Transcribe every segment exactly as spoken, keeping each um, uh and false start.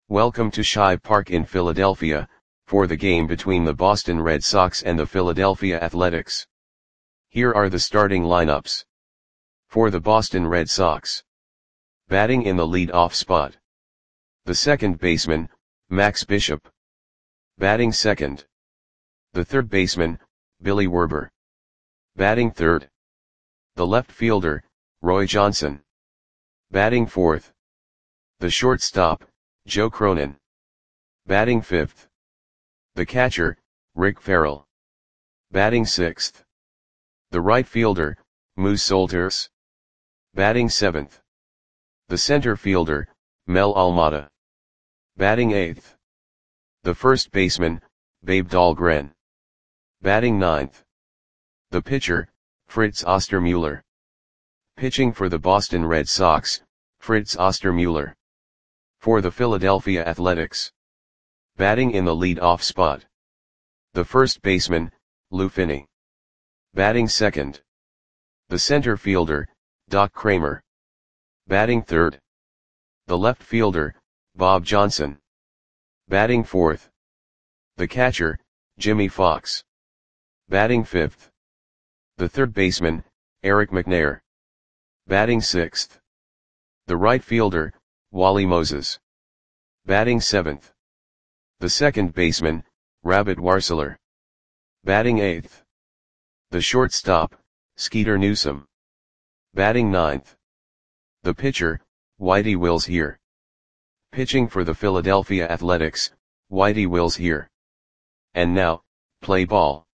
Welcome to Shive Park in Philadelphia, for the game between the Boston Red Sox and the Philadelphia Athletics. Here are the starting lineups. For the Boston Red Sox. Batting in the lead-off spot. The second baseman, Max Bishop. Batting second. The third baseman, Billy Werber. Batting third. The left fielder, Roy Johnson. Batting fourth. The shortstop, Joe Cronin. Batting fifth. The catcher, Rick Ferrell. Batting sixth. The right fielder, Moose Solters. Batting seventh. The center fielder, Mel Almada. Batting eighth. The first baseman, Babe Dahlgren. Batting ninth. The pitcher, Fritz Ostermuller. Pitching for the Boston Red Sox, Fritz Ostermuller. For the Philadelphia Athletics. Batting in the lead-off spot. The first baseman, Lou Finney. Batting second. The center fielder, Doc Kramer. Batting third. The left fielder, Bob Johnson. Batting fourth. The catcher, Jimmy Fox. Batting fifth. The third baseman, Eric McNair. Batting sixth. The right fielder, Wally Moses. Batting seventh. The second baseman, Rabbit Warseler. Batting eighth. The shortstop, Skeeter Newsom. Batting ninth. The pitcher, Whitey Wills here. Pitching for the Philadelphia Athletics, Whitey Wills here. And now, play ball.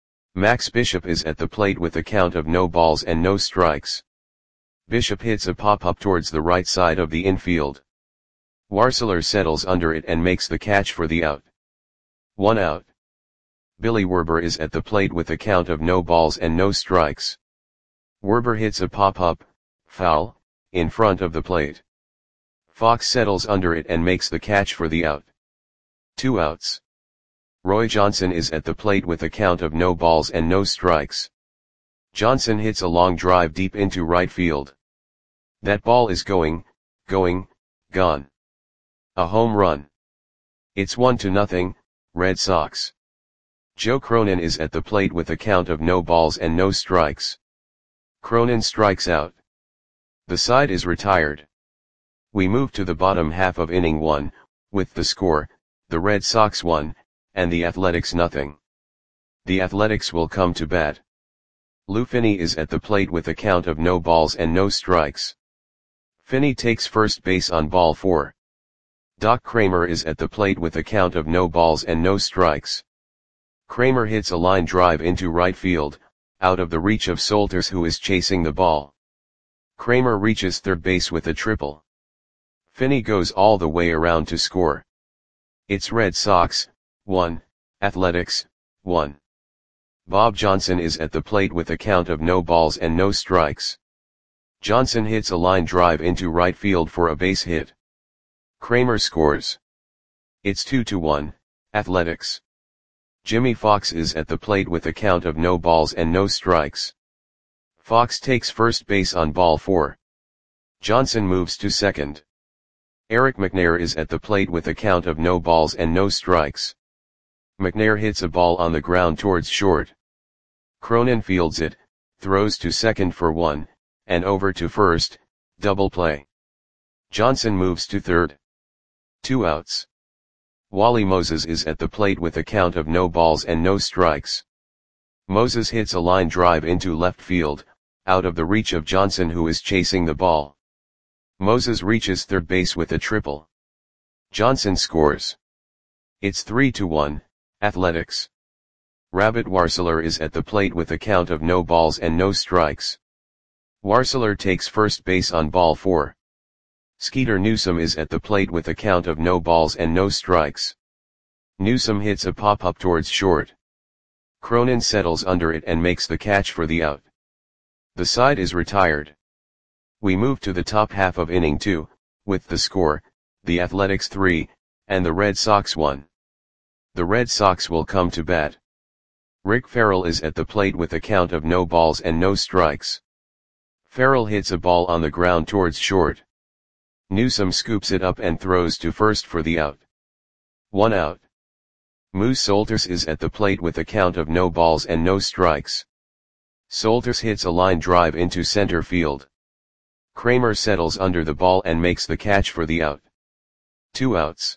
Max Bishop is at the plate with a count of no balls and no strikes. Bishop hits a pop-up towards the right side of the infield. Warseler settles under it and makes the catch for the out. One out. Billy Werber is at the plate with a count of no balls and no strikes. Werber hits a pop-up, foul, in front of the plate. Fox settles under it and makes the catch for the out. Two outs. Roy Johnson is at the plate with a count of no balls and no strikes. Johnson hits a long drive deep into right field. That ball is going, going, gone. A home run. It's one to nothing, Red Sox. Joe Cronin is at the plate with a count of no balls and no strikes. Cronin strikes out. The side is retired. We move to the bottom half of inning one, with the score, the Red Sox one, and the Athletics nothing. The Athletics will come to bat. Lou Finney is at the plate with a count of no balls and no strikes. Finney takes first base on ball four. Doc Kramer is at the plate with a count of no balls and no strikes. Kramer hits a line drive into right field, out of the reach of Solters who is chasing the ball. Kramer reaches third base with a triple. Finney goes all the way around to score. It's Red Sox, one, Athletics, one. Bob Johnson is at the plate with a count of no balls and no strikes. Johnson hits a line drive into right field for a base hit. Kramer scores. It's two to one, Athletics. Jimmy Fox is at the plate with a count of no balls and no strikes. Fox takes first base on ball four. Johnson moves to second. Eric McNair is at the plate with a count of no balls and no strikes. McNair hits a ball on the ground towards short. Cronin fields it, throws to second for one, and over to first, double play. Johnson moves to third. Two outs. Wally Moses is at the plate with a count of no balls and no strikes. Moses hits a line drive into left field, out of the reach of Johnson who is chasing the ball. Moses reaches third base with a triple. Johnson scores. It's three to one, Athletics. Rabbit Warseler is at the plate with a count of no balls and no strikes. Warseler takes first base on ball four. Skeeter Newsom is at the plate with a count of no balls and no strikes. Newsom hits a pop-up towards short. Cronin settles under it and makes the catch for the out. The side is retired. We move to the top half of inning two, with the score, the Athletics three, and the Red Sox one. The Red Sox will come to bat. Rick Ferrell is at the plate with a count of no balls and no strikes. Ferrell hits a ball on the ground towards short. Newsome scoops it up and throws to first for the out. One out. Moose Solters is at the plate with a count of no balls and no strikes. Solters hits a line drive into center field. Kramer settles under the ball and makes the catch for the out. Two outs.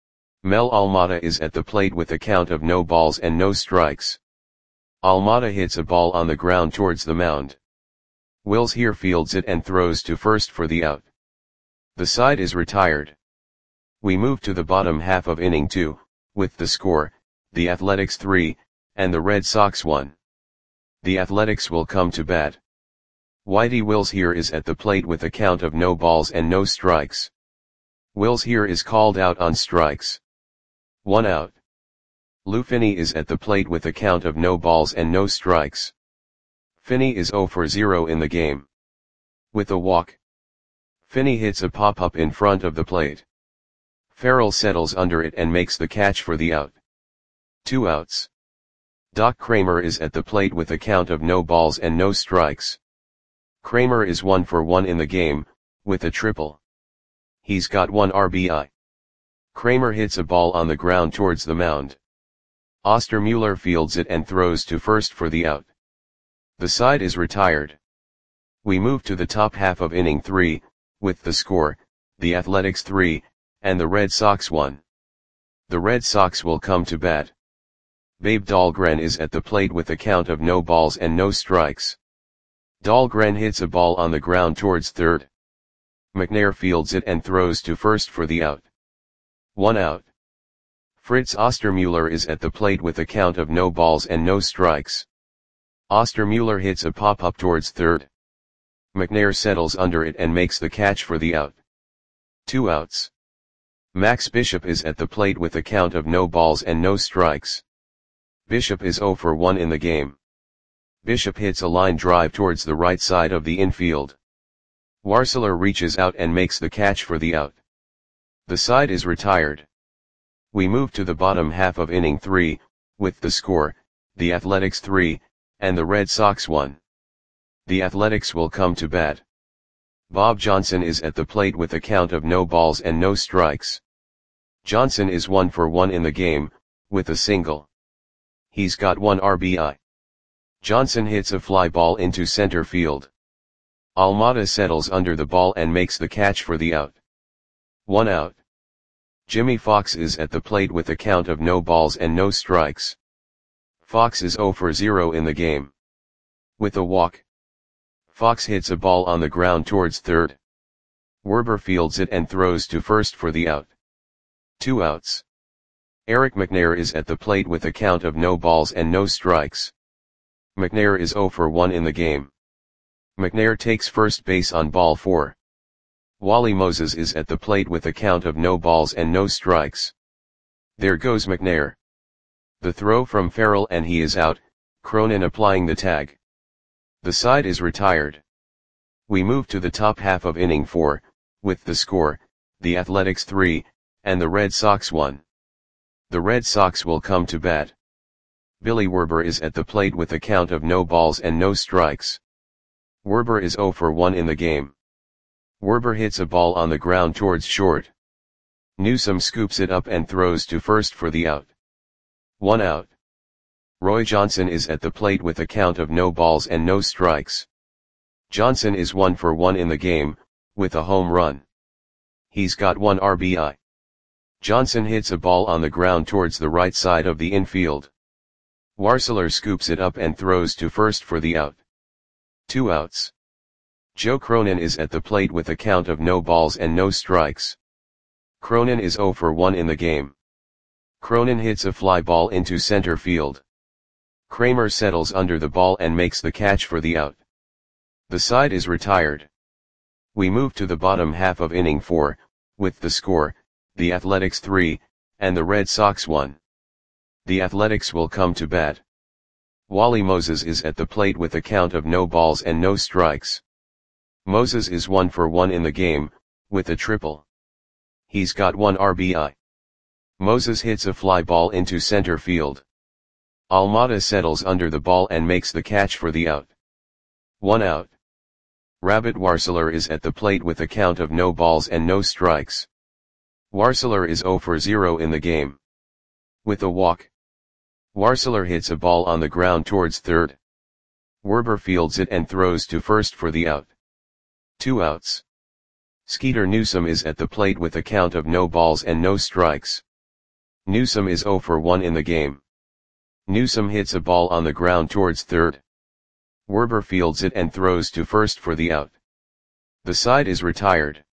Mel Almada is at the plate with a count of no balls and no strikes. Almada hits a ball on the ground towards the mound. Wills here fields it and throws to first for the out. The side is retired. We move to the bottom half of inning two, with the score, the Athletics three, and the Red Sox one. The Athletics will come to bat. Whitey Wills here is at the plate with a count of no balls and no strikes. Wills here is called out on strikes. One out. Lou Finney is at the plate with a count of no balls and no strikes. Finney is zero for zero in the game. With a walk, Finney hits a pop-up in front of the plate. Farrell settles under it and makes the catch for the out. Two outs. Doc Kramer is at the plate with a count of no balls and no strikes. Kramer is one for one in the game, with a triple. He's got one R B I. Kramer hits a ball on the ground towards the mound. Ostermuller fields it and throws to first for the out. The side is retired. We move to the top half of inning three, with the score, the Athletics three, and the Red Sox one. The Red Sox will come to bat. Babe Dahlgren is at the plate with a count of no balls and no strikes. Dahlgren hits a ball on the ground towards third. McNair fields it and throws to first for the out. One out. Fritz Ostermuller is at the plate with a count of no balls and no strikes. Ostermuller hits a pop-up towards third. McNair settles under it and makes the catch for the out. Two outs. Max Bishop is at the plate with a count of no balls and no strikes. Bishop is zero for one in the game. Bishop hits a line drive towards the right side of the infield. Warseler reaches out and makes the catch for the out. The side is retired. We move to the bottom half of inning three, with the score, the Athletics three, and the Red Sox one. The Athletics will come to bat. Bob Johnson is at the plate with a count of no balls and no strikes. Johnson is one for one in the game, with a single. He's got one R B I. Johnson hits a fly ball into center field. Almada settles under the ball and makes the catch for the out. One out. Jimmy Fox is at the plate with a count of no balls and no strikes. Fox is zero for zero in the game. With a walk, Fox hits a ball on the ground towards third. Werber fields it and throws to first for the out. Two outs. Eric McNair is at the plate with a count of no balls and no strikes. McNair is zero for one in the game. McNair takes first base on ball four. Wally Moses is at the plate with a count of no balls and no strikes. There goes McNair. The throw from Farrell and he is out, Cronin applying the tag. The side is retired. We move to the top half of inning four, with the score, the Athletics three, and the Red Sox one. The Red Sox will come to bat. Billy Werber is at the plate with a count of no balls and no strikes. Werber is zero for one in the game. Werber hits a ball on the ground towards short. Newsome scoops it up and throws to first for the out. One out. Roy Johnson is at the plate with a count of no balls and no strikes. Johnson is one for one in the game, with a home run. He's got one R B I. Johnson hits a ball on the ground towards the right side of the infield. Warseler scoops it up and throws to first for the out. Two outs. Joe Cronin is at the plate with a count of no balls and no strikes. Cronin is zero for one in the game. Cronin hits a fly ball into center field. Kramer settles under the ball and makes the catch for the out. The side is retired. We move to the bottom half of inning four, with the score, the Athletics three, and the Red Sox one. The Athletics will come to bat. Wally Moses is at the plate with a count of no balls and no strikes. Moses is one for one in the game, with a triple. He's got one R B I. Moses hits a fly ball into center field. Almada settles under the ball and makes the catch for the out. One out. Rabbit Warseler is at the plate with a count of no balls and no strikes. Warseler is zero for zero in the game. With a walk, Warseler hits a ball on the ground towards third. Werber fields it and throws to first for the out. Two outs. Skeeter Newsome is at the plate with a count of no balls and no strikes. Newsome is zero for one in the game. Newsome hits a ball on the ground towards third. Werber fields it and throws to first for the out. The side is retired.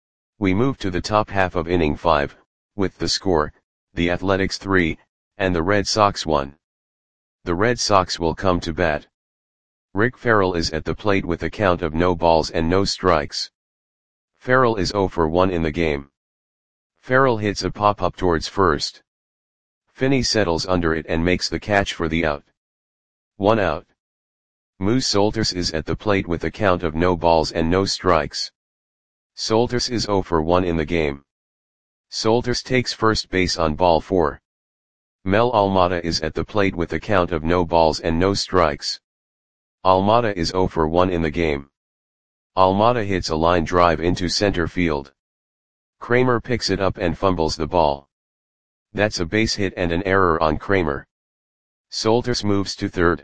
We move to the top half of inning five, with the score, the Athletics three, and the Red Sox one. The Red Sox will come to bat. Rick Farrell is at the plate with a count of no balls and no strikes. Farrell is zero for one in the game. Farrell hits a pop-up towards first. Finney settles under it and makes the catch for the out. One out. Moose Solters is at the plate with a count of no balls and no strikes. Solters is zero for one in the game. Solters takes first base on ball four. Mel Almada is at the plate with a count of no balls and no strikes. Almada is zero for one in the game. Almada hits a line drive into center field. Kramer picks it up and fumbles the ball. That's a base hit and an error on Kramer. Solters moves to third.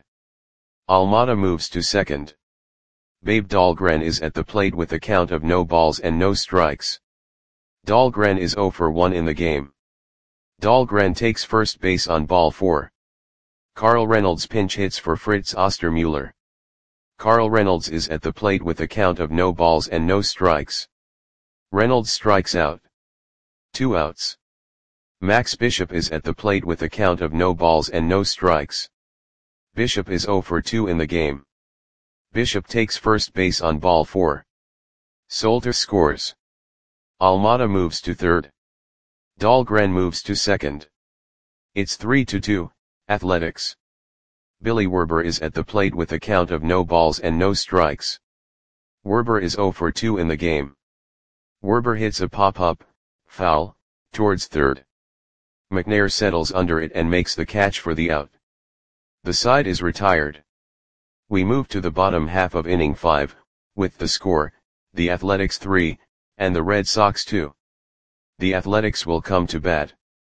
Almada moves to second. Babe Dahlgren is at the plate with a count of no balls and no strikes. Dahlgren is zero for one in the game. Dahlgren takes first base on ball four. Carl Reynolds pinch hits for Fritz Ostermuller. Carl Reynolds is at the plate with a count of no balls and no strikes. Reynolds strikes out. Two outs. Max Bishop is at the plate with a count of no balls and no strikes. Bishop is zero for two in the game. Bishop takes first base on ball four. Solters scores. Almada moves to third. Dahlgren moves to second. It's three to two, Athletics. Billy Werber is at the plate with a count of no balls and no strikes. Werber is zero for two in the game. Werber hits a pop-up, foul, towards third. McNair settles under it and makes the catch for the out. The side is retired. We move to the bottom half of inning five, with the score, the Athletics three, and the Red Sox two. The Athletics will come to bat.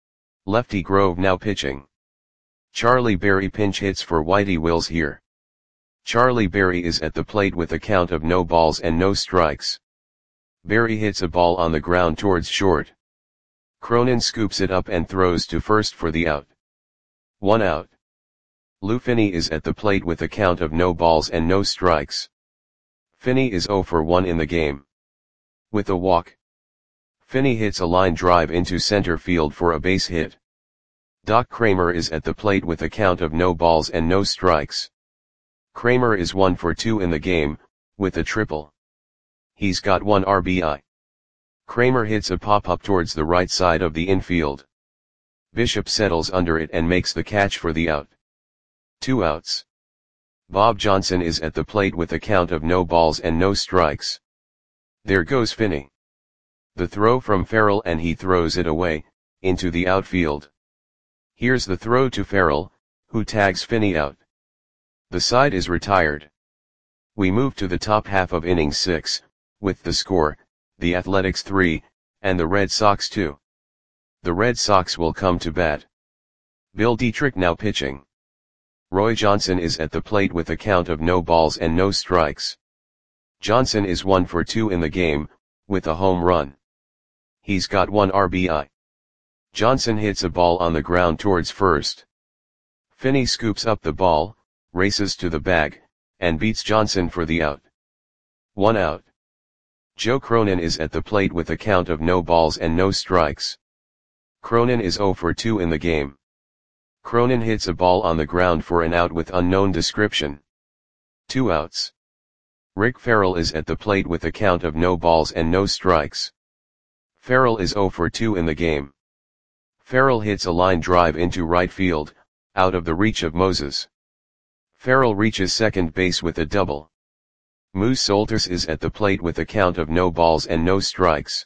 Lefty Grove now pitching. Charlie Berry pinch hits for Whitey Wills here. Charlie Berry is at the plate with a count of no balls and no strikes. Berry hits a ball on the ground towards short. Cronin scoops it up and throws to first for the out. One out. Lou Finney is at the plate with a count of no balls and no strikes. Finney is zero for one in the game. With a walk, Finney hits a line drive into center field for a base hit. Doc Kramer is at the plate with a count of no balls and no strikes. Kramer is one for two in the game, with a triple. He's got one R B I. Kramer hits a pop-up towards the right side of the infield. Bishop settles under it and makes the catch for the out. Two outs. Bob Johnson is at the plate with a count of no balls and no strikes. There goes Finney. The throw from Farrell and he throws it away, into the outfield. Here's the throw to Farrell, who tags Finney out. The side is retired. We move to the top half of inning six, with the score, the Athletics three, and the Red Sox two. The Red Sox will come to bat. Bill Dietrich now pitching. Roy Johnson is at the plate with a count of no balls and no strikes. Johnson is one for two in the game, with a home run. He's got one R B I. Johnson hits a ball on the ground towards first. Finney scoops up the ball, races to the bag, and beats Johnson for the out. One out. Joe Cronin is at the plate with a count of no balls and no strikes. Cronin is zero for two in the game. Cronin hits a ball on the ground for an out with unknown description. Two outs. Rick Farrell is at the plate with a count of no balls and no strikes. Farrell is zero for two in the game. Farrell hits a line drive into right field, out of the reach of Moses. Farrell reaches second base with a double. Moose Solters is at the plate with a count of no balls and no strikes.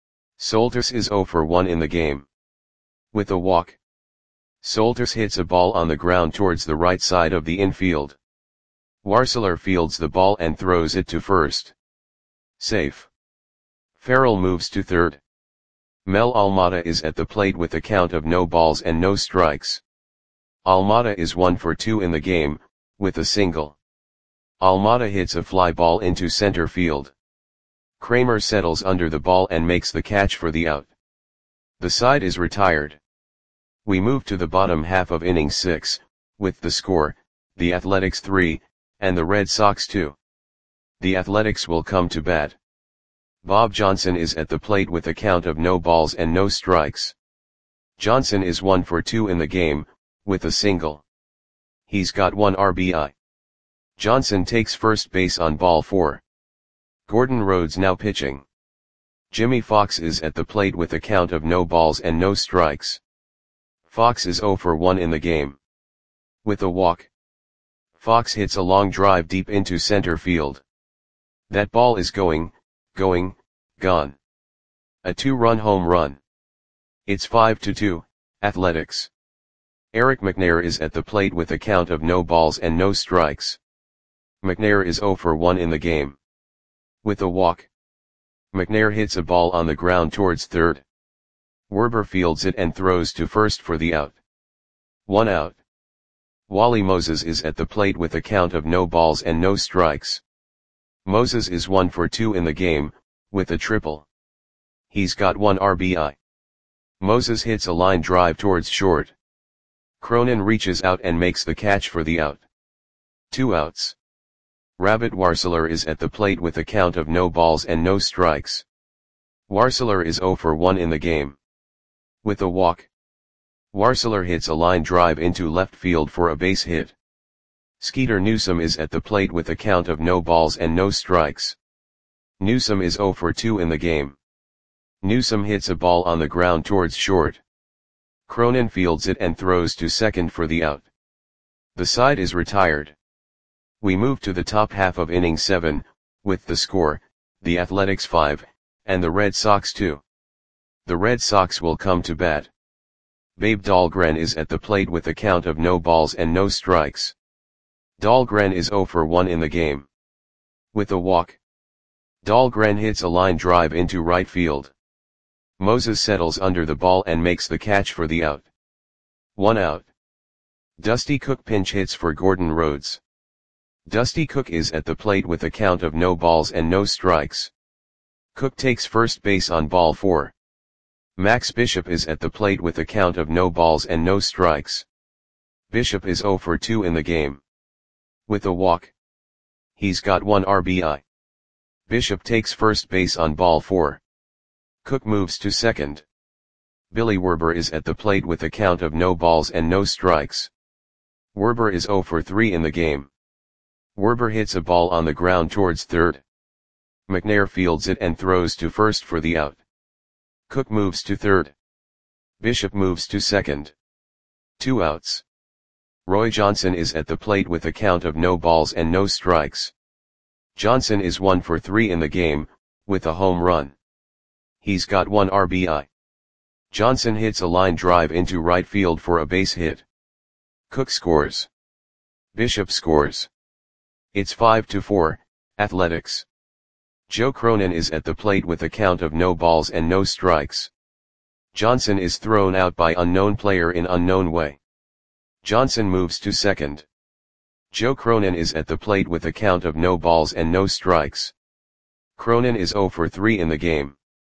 Solters is zero for one in the game. With a walk, Solters hits a ball on the ground towards the right side of the infield. Warseler fields the ball and throws it to first. Safe. Farrell moves to third. Mel Almada is at the plate with a count of no balls and no strikes. Almada is one for two in the game, with a single. Almada hits a fly ball into center field. Kramer settles under the ball and makes the catch for the out. The side is retired. We move to the bottom half of inning six, with the score, the Athletics three, and the Red Sox two. The Athletics will come to bat. Bob Johnson is at the plate with a count of no balls and no strikes. Johnson is one for two in the game, with a single. He's got one R B I. Johnson takes first base on ball four. Gordon Rhodes now pitching. Jimmy Fox is at the plate with a count of no balls and no strikes. Fox is zero for one in the game. With a walk. Fox hits a long drive deep into center field. That ball is going, going, gone. A two-run home run. It's five to two, Athletics. Eric McNair is at the plate with a count of no balls and no strikes. McNair is zero for one in the game. With a walk. McNair hits a ball on the ground towards third. Werber fields it and throws to first for the out. One out. Wally Moses is at the plate with a count of no balls and no strikes. Moses is one for two in the game, with a triple. He's got one R B I. Moses hits a line drive towards short. Cronin reaches out and makes the catch for the out. Two outs. Rabbit Warseler is at the plate with a count of no balls and no strikes. Warseler is zero for one in the game. With a walk. Warseler hits a line drive into left field for a base hit. Skeeter Newsom is at the plate with a count of no balls and no strikes. Newsom is zero for two in the game. Newsom hits a ball on the ground towards short. Cronin fields it and throws to second for the out. The side is retired. We move to the top half of inning seven, with the score, the Athletics five, and the Red Sox two. The Red Sox will come to bat. Babe Dahlgren is at the plate with a count of no balls and no strikes. Dahlgren is zero for one in the game. With a walk. Dahlgren hits a line drive into right field. Moses settles under the ball and makes the catch for the out. One out. Dusty Cook pinch hits for Gordon Rhodes. Dusty Cook is at the plate with a count of no balls and no strikes. Cook takes first base on ball four. Max Bishop is at the plate with a count of no balls and no strikes. Bishop is zero for two in the game. With a walk. He's got one R B I. Bishop takes first base on ball four. Cook moves to second. Billy Werber is at the plate with a count of no balls and no strikes. Werber is zero for three in the game. Werber hits a ball on the ground towards third. McNair fields it and throws to first for the out. Cook moves to third. Bishop moves to second. Two outs. Roy Johnson is at the plate with a count of no balls and no strikes. Johnson is one for three in the game, with a home run. He's got one R B I. Johnson hits a line drive into right field for a base hit. Cook scores. Bishop scores. It's five to four, Athletics. Joe Cronin is at the plate with a count of no balls and no strikes. Johnson is thrown out by unknown player in unknown way. Johnson moves to second. Joe Cronin is at the plate with a count of no balls and no strikes. Cronin is zero for three in the game.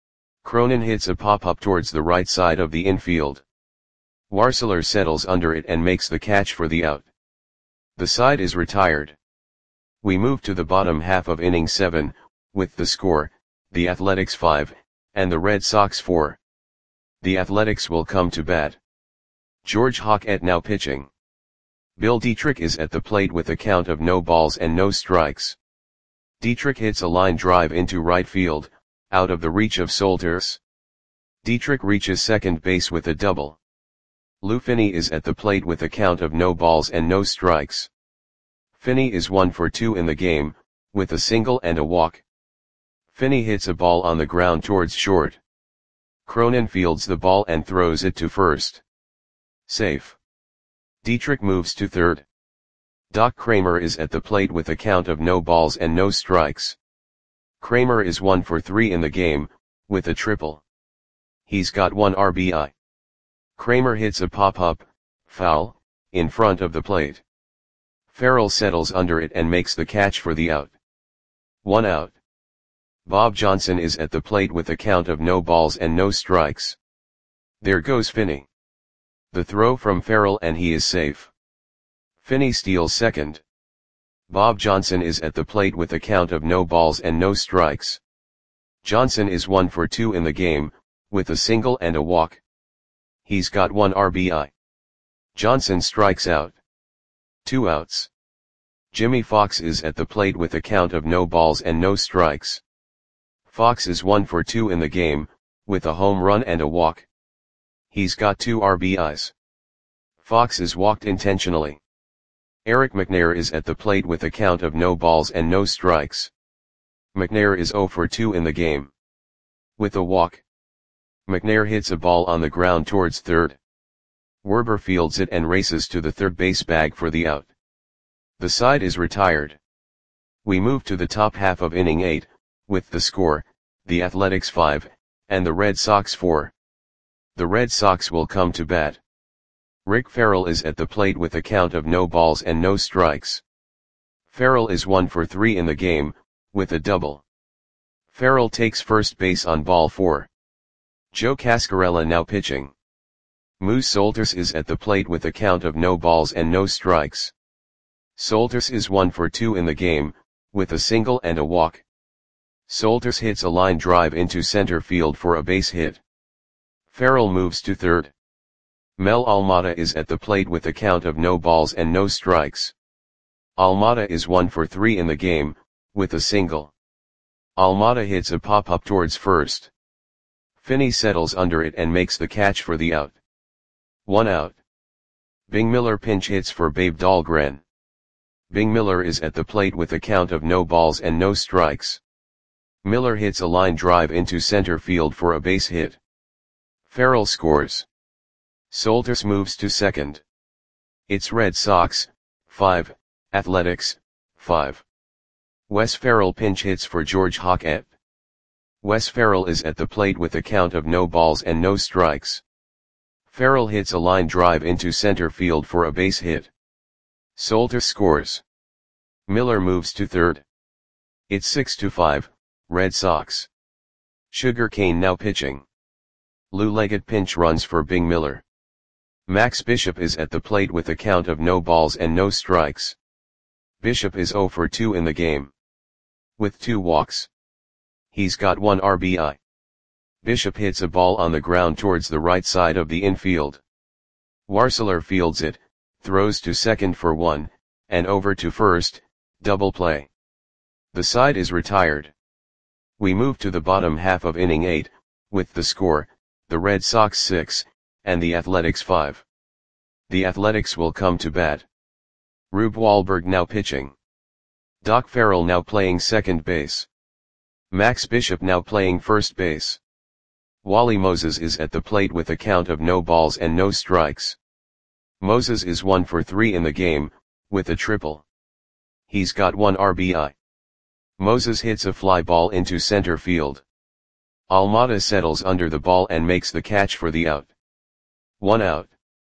Cronin hits a pop-up towards the right side of the infield. Warseler settles under it and makes the catch for the out. The side is retired. We move to the bottom half of inning seven, with the score, the Athletics five, and the Red Sox four. The Athletics will come to bat. George Hockett now pitching. Bill Dietrich is at the plate with a count of no balls and no strikes. Dietrich hits a line drive into right field, out of the reach of Solters. Dietrich reaches second base with a double. Lou Finney is at the plate with a count of no balls and no strikes. Finney is one for two in the game, with a single and a walk. Finney hits a ball on the ground towards short. Cronin fields the ball and throws it to first. Safe. Dietrich moves to third. Doc Kramer is at the plate with a count of no balls and no strikes. Kramer is one for three in the game, with a triple. He's got one R B I. Kramer hits a pop-up, foul, in front of the plate. Farrell settles under it and makes the catch for the out. One out. Bob Johnson is at the plate with a count of no balls and no strikes. There goes Finney. The throw from Farrell and he is safe. Finney steals second. Bob Johnson is at the plate with a count of no balls and no strikes. Johnson is one for two in the game, with a single and a walk. He's got one R B I. Johnson strikes out. Two outs. Jimmy Fox is at the plate with a count of no balls and no strikes. Fox is one for two in the game, with a home run and a walk. He's got two R B Is. Fox is walked intentionally. Eric McNair is at the plate with a count of no balls and no strikes. McNair is zero for two in the game. With a walk. McNair hits a ball on the ground towards third. Werber fields it and races to the third base bag for the out. The side is retired. We move to the top half of inning eight, with the score, the Athletics five, and the Red Sox four. The Red Sox will come to bat. Rick Farrell is at the plate with a count of no balls and no strikes. Farrell is one for three in the game, with a double. Farrell takes first base on ball four. Joe Cascarella now pitching. Moose Solters is at the plate with a count of no balls and no strikes. Solters is one for two in the game, with a single and a walk. Solters hits a line drive into center field for a base hit. Farrell moves to third. Mel Almada is at the plate with a count of no balls and no strikes. Almada is one for three in the game, with a single. Almada hits a pop-up towards first. Finney settles under it and makes the catch for the out. One out. Bing Miller pinch hits for Babe Dahlgren. Bing Miller is at the plate with a count of no balls and no strikes. Miller hits a line drive into center field for a base hit. Farrell scores. Solters moves to second. It's Red Sox, five, Athletics, five. Wes Farrell pinch hits for George Hockett. Wes Farrell is at the plate with a count of no balls and no strikes. Farrell hits a line drive into center field for a base hit. Solters scores. Miller moves to third. It's six to five, Red Sox. Sugar Cane now pitching. Lou Leggett pinch runs for Bing Miller. Max Bishop is at the plate with a count of no balls and no strikes. Bishop is zero for two in the game. With two walks. He's got one R B I. Bishop hits a ball on the ground towards the right side of the infield. Warseler fields it, throws to second for one, and over to first, double play. The side is retired. We move to the bottom half of inning eight, with the score, the Red Sox six, and the Athletics five. The Athletics will come to bat. Rube Wahlberg now pitching. Doc Farrell now playing second base. Max Bishop now playing first base. Wally Moses is at the plate with a count of no balls and no strikes. Moses is one for three in the game, with a triple. He's got one R B I. Moses hits a fly ball into center field. Almada settles under the ball and makes the catch for the out. One out.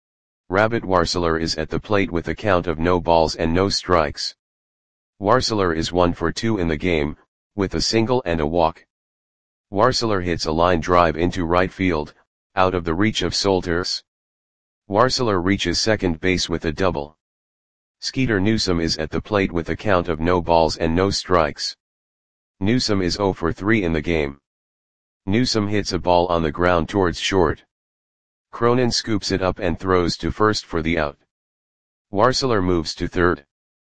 Rabbit Warseler is at the plate with a count of no balls and no strikes. Warseler is one for two in the game, with a single and a walk. Warseler hits a line drive into right field, out of the reach of Solters. Warseler reaches second base with a double. Skeeter Newsom is at the plate with a count of no balls and no strikes. Newsom is zero for three in the game. Newsom hits a ball on the ground towards short. Cronin scoops it up and throws to first for the out. Warseler moves to third.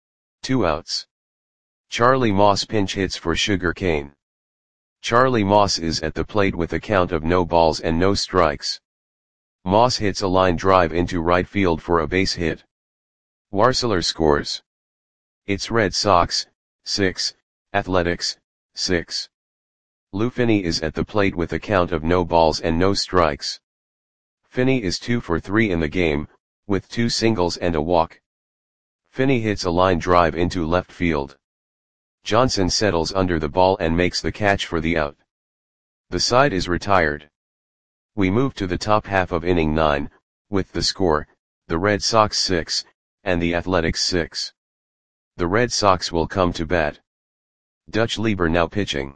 Two outs. Charlie Moss pinch hits for Sugar Cane. Charlie Moss is at the plate with a count of no balls and no strikes. Moss hits a line drive into right field for a base hit. Warseler scores. It's Red Sox, six, Athletics, six. Lou Finney is at the plate with a count of no balls and no strikes. Finney is two for three in the game, with two singles and a walk. Finney hits a line drive into left field. Johnson settles under the ball and makes the catch for the out. The side is retired. We move to the top half of inning nine, with the score, the Red Sox six, and the Athletics six. The Red Sox will come to bat. Dutch Lieber now pitching.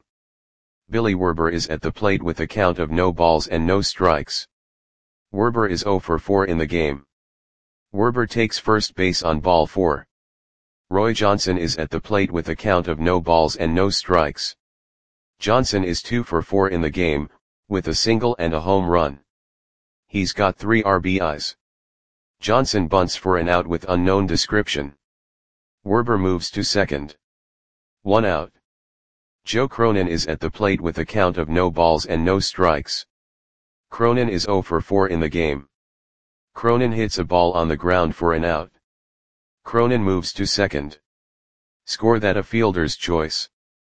Billy Werber is at the plate with a count of no balls and no strikes. Werber is zero for four in the game. Werber takes first base on ball four. Roy Johnson is at the plate with a count of no balls and no strikes. Johnson is two for four in the game, with a single and a home run. He's got three R B Is. Johnson bunts for an out with unknown description. Werber moves to second. One out. Joe Cronin is at the plate with a count of no balls and no strikes. Cronin is zero for four in the game. Cronin hits a ball on the ground for an out. Cronin moves to second. Score that a fielder's choice.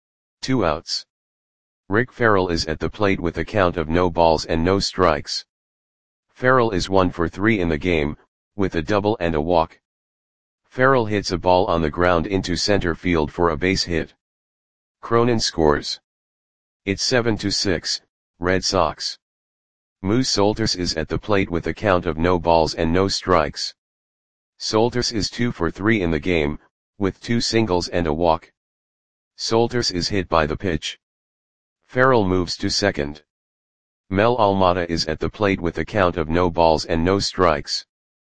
Two outs. Rick Farrell is at the plate with a count of no balls and no strikes. Farrell is one for three in the game, with a double and a walk. Farrell hits a ball on the ground into center field for a base hit. Cronin scores. It's seven to six, Red Sox. Moose Solters is at the plate with a count of no balls and no strikes. Solters is two for three in the game, with two singles and a walk. Solters is hit by the pitch. Farrell moves to second. Mel Almada is at the plate with a count of no balls and no strikes.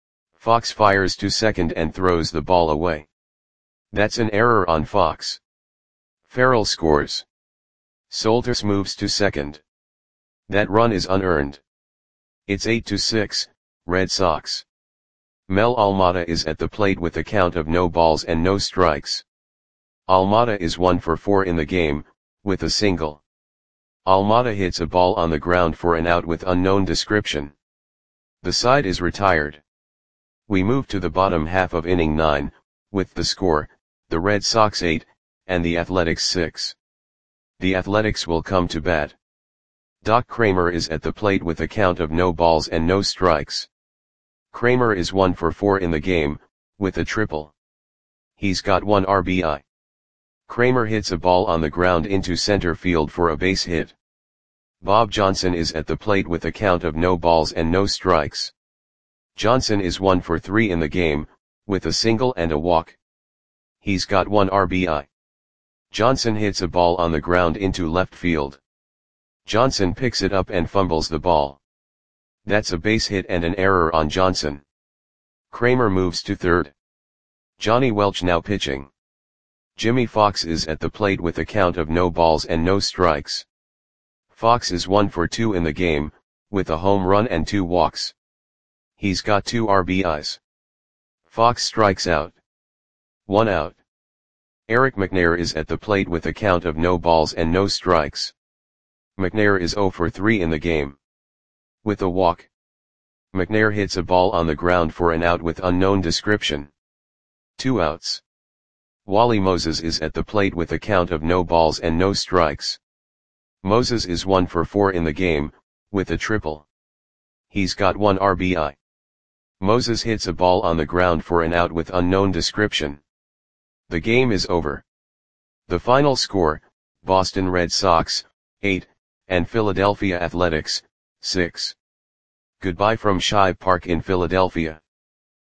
Fox fires to second and throws the ball away. That's an error on Fox. Farrell scores. Solters moves to second. That run is unearned. It's eight to six, Red Sox. Mel Almada is at the plate with a count of no balls and no strikes. Almada is one for four in the game, with a single. Almada hits a ball on the ground for an out with unknown description. The side is retired. We move to the bottom half of inning nine, with the score, the Red Sox eight, and the Athletics six. The Athletics will come to bat. Doc Kramer is at the plate with a count of no balls and no strikes. Kramer is one for four in the game, with a triple. He's got one R B I. Kramer hits a ball on the ground into center field for a base hit. Bob Johnson is at the plate with a count of no balls and no strikes. Johnson is one for three in the game, with a single and a walk. He's got one R B I. Johnson hits a ball on the ground into left field. Johnson picks it up and fumbles the ball. That's a base hit and an error on Johnson. Kramer moves to third. Johnny Welch now pitching. Jimmy Fox is at the plate with a count of no balls and no strikes. Fox is one for two in the game, with a home run and two walks. He's got two R B Is. Fox strikes out. One out. Eric McNair is at the plate with a count of no balls and no strikes. McNair is zero for three in the game. With a walk. McNair hits a ball on the ground for an out with unknown description. Two outs. Wally Moses is at the plate with a count of no balls and no strikes. Moses is one for four in the game, with a triple. He's got one R B I. Moses hits a ball on the ground for an out with unknown description. The game is over. The final score, Boston Red Sox, eight, and Philadelphia Athletics, six. Goodbye from Shibe Park in Philadelphia.